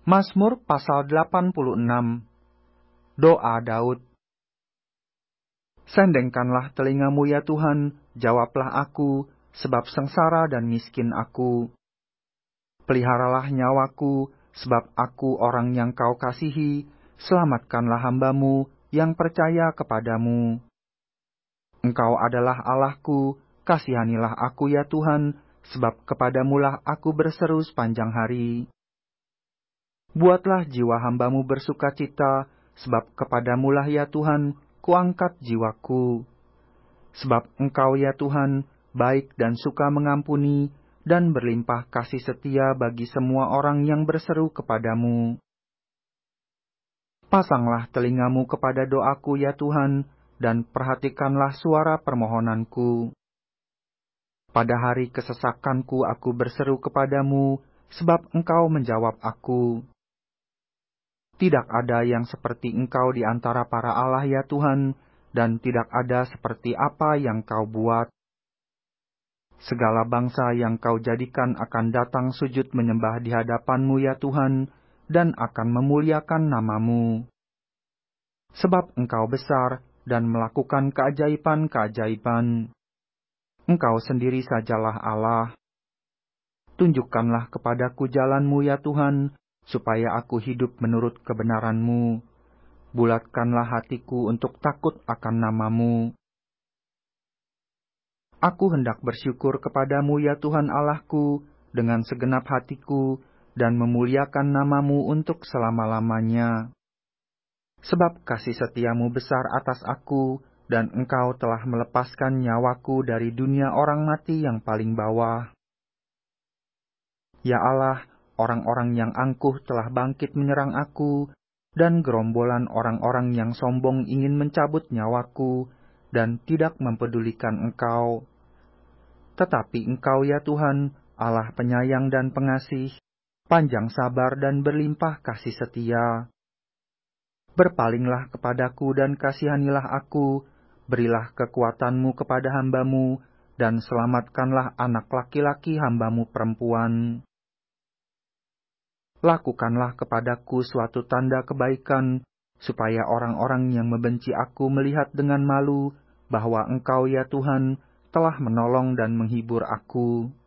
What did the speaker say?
Mazmur pasal 86. Doa Daud. Sendengkanlah telingamu ya Tuhan, jawablah aku, sebab sengsara dan miskin aku. Peliharalah nyawaku, sebab aku orang yang kau kasihi, selamatkanlah hambamu yang percaya kepadamu. Engkau adalah Allahku, kasihanilah aku ya Tuhan, sebab kepadamulah aku berseru sepanjang hari. Buatlah jiwa hambamu bersukacita, sebab kepadamulah ya Tuhan, kuangkat jiwaku. Sebab Engkau ya Tuhan, baik dan suka mengampuni, dan berlimpah kasih setia bagi semua orang yang berseru kepadamu. Pasanglah telingamu kepada doaku ya Tuhan, dan perhatikanlah suara permohonanku. Pada hari kesesakanku aku berseru kepadamu, sebab Engkau menjawab aku. Tidak ada yang seperti Engkau di antara para Allah ya Tuhan, dan tidak ada seperti apa yang Kau buat. Segala bangsa yang Kau jadikan akan datang sujud menyembah di hadapan-Mu ya Tuhan, dan akan memuliakan nama-Mu. Sebab Engkau besar dan melakukan keajaiban-keajaiban. Engkau sendiri sajalah Allah. Tunjukkanlah kepadaku jalan-Mu ya Tuhan, supaya aku hidup menurut kebenaran-Mu. Bulatkanlah hatiku untuk takut akan nama-Mu. Aku hendak bersyukur kepadamu ya Tuhan Allahku, dengan segenap hatiku, dan memuliakan nama-Mu untuk selama-lamanya. Sebab kasih setiamu besar atas aku, dan Engkau telah melepaskan nyawaku dari dunia orang mati yang paling bawah. Ya Allah, orang-orang yang angkuh telah bangkit menyerang aku, dan gerombolan orang-orang yang sombong ingin mencabut nyawaku, dan tidak mempedulikan Engkau. Tetapi Engkau ya Tuhan, Allah penyayang dan pengasih, panjang sabar dan berlimpah kasih setia. Berpalinglah kepadaku dan kasihanilah aku, berilah kekuatan-Mu kepada hamba-Mu, dan selamatkanlah anak laki-laki hamba-Mu perempuan. Lakukanlah kepadaku suatu tanda kebaikan, supaya orang-orang yang membenci aku melihat dengan malu bahwa Engkau ya Tuhan telah menolong dan menghibur aku.